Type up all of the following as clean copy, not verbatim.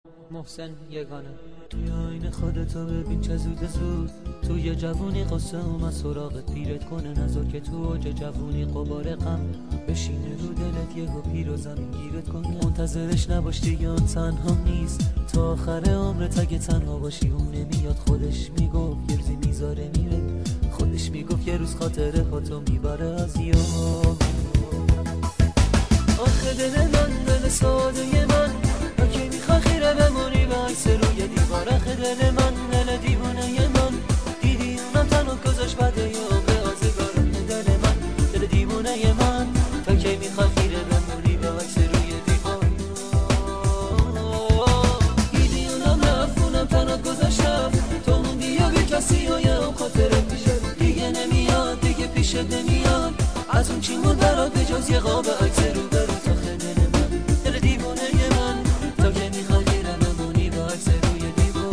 محسن یگانه. توی آینه خودتو ببین چه زود زود، توی جوونی قصه اومد سراغت پیرت کنه، نذار که تو اوج جوونی قبار غم بشینه رو دلت، یهو پیر و زمین گیرت کنه. منتظرش نباش دیگه، اون تنها نیست تا آخر عمرت. اگه تنها باشی اون نمیاد، خودش میگفت یه روزی میذاره میره، خودش میگفت یه روز خاطره هاتو میبره از یاد. آخه دل من، دل ساده من، اگه میخوای خیره بمونی به عکس روی دیوار. آخه دل من، دل دیوانه من، دیدی اونم تنها گذاشت بعد یه عمر آزگار. دل من، دل دیوانه من، تا کی میخوای خیره بمونی به عکس روی دیوار. دیدی اونم رفت، اونم تنها گذاشت رفت، تو موندی و بی کسی و یه هم خاطره پیشت دیگه نمیاد، دیگه پیشت نمیاد. از اون چی مون برات به جز یه قاب عکس رو برو. تا دل من، دل دیوانه من، تا که میخوای خیره بمونی به عکس روی دیوار.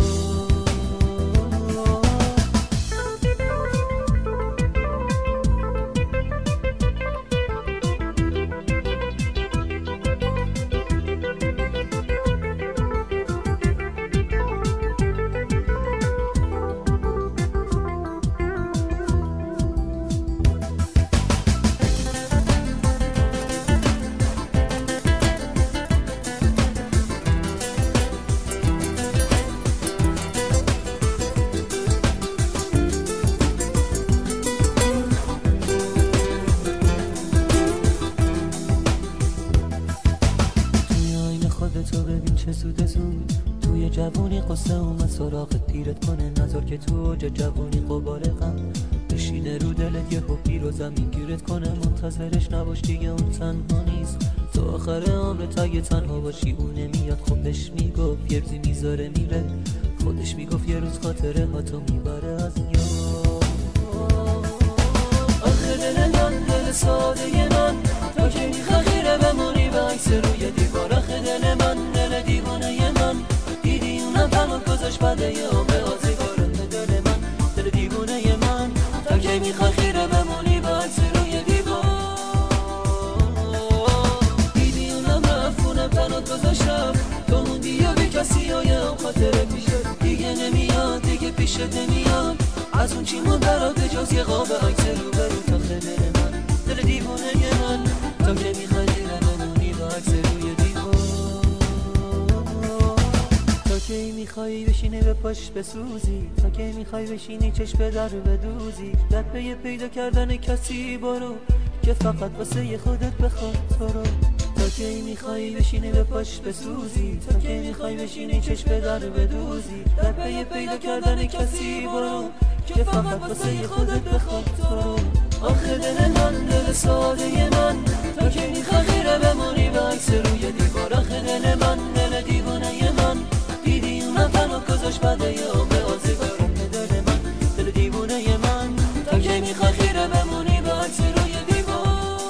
خودتو ببین چه زود زود، توی جوونی قصه اومد سراغت پیرت کنه، نذار که تو اوج جوونی قبار غم بشینه رو دلت، یهو پیر و زمین گیرت کنه. منتظرش نباش دیگه، اون تنها نیست تا آخر عمرت. اگه تنها باشی اون نمیاد، خودش میگفت یه روزی میذاره میره، خودش میگفت یه روز خاطره هاتو میبره از یاد. آخه دل من، دل ساده من، تا که میخوای خیره بمونی به عکس روی دیوار. آخه دل من، دل دیوانه من، دیدی اونم تنها گذاشت بعد یه عمر آزگار. دل من، دل دیوانه من، تا که میخوای خیره بمونی به عکس روی دیوار. دیدی اونم رفت، اونم تنها گذاشت رفت، تو موندی و بی کسی و یه هم خاطره پیشت دیگه نمیاد، دیگه پیشت نمیاد. از اون چی مون برات به جز یه قاب عکس رو برو. تا دل من، دل دیوانه من، تا که میخوای خیره بمونی به عکس روی دیوار. تا کی میخوای بشینی به پاش بسوزی، تا کی میخوای بشینی چشم به در بدوزی، در پی پیدا کردن کسی برو که فقط واسه خودت بخواد تو رو. تا کی میخوای بشینی به پاش بسوزی، تا کی میخوای بشینی چشم به در بدوزی، در پی پیدا کردن کسی برو که فقط واسه خودت بخواد تو رو. آخه دل من، دل ساده من، تا که میخوای خیره بمونی به عکس روی دیوار. آخه دل من، دل دیوانه من، دیدی اونم تنها گذاشت بعد یه عمر آزگار. دل من، دل دیوانه من، تا که میخوای خیره بمونی به عکس روی دیوار.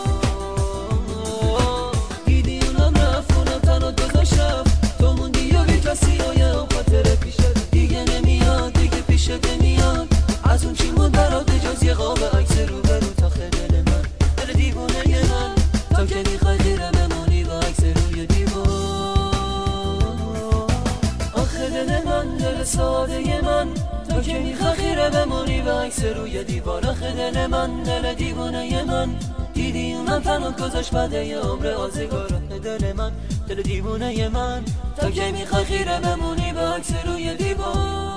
دیدی اونم رفت، اونم تنها گذاشت رفت، تو موندی و بی کسی و یه هم خاطره پیشت دیگه نمیاد، دیگه پیشت نمیاد. از اون چی مون برات به جز یه قاب عکس رو برو. تا دل من، دل دیوانه من، تا که میخوای خیره بمونی با عکس روی دیوار. آخه دل من، دل ساده من، تا که میخوای خیره بمونی با عکس روی دیوار. آخه دل من، دل دیوانه من، دیدی اونم تنها گذاشت بعد یه عمر آزگار. دل من، دل دیوانه من، تا که میخوای خیره بمونی با عکس روی دیوار.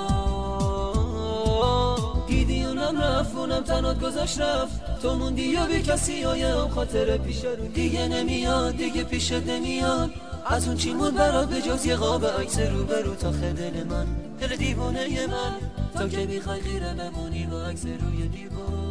دیدی اونم رفت، اونم تنها گذاشت رفت، تو موندی و بی کسی و یه هم خاطره پیشت دیگه نمیاد، دیگه پیشت نمیاد. از اون چی مون برات به جز یه قاب عکس رو برو. تا دل من، دل دیوانه من، تا که میخوای خیره بمونی با عکس روی دیوار.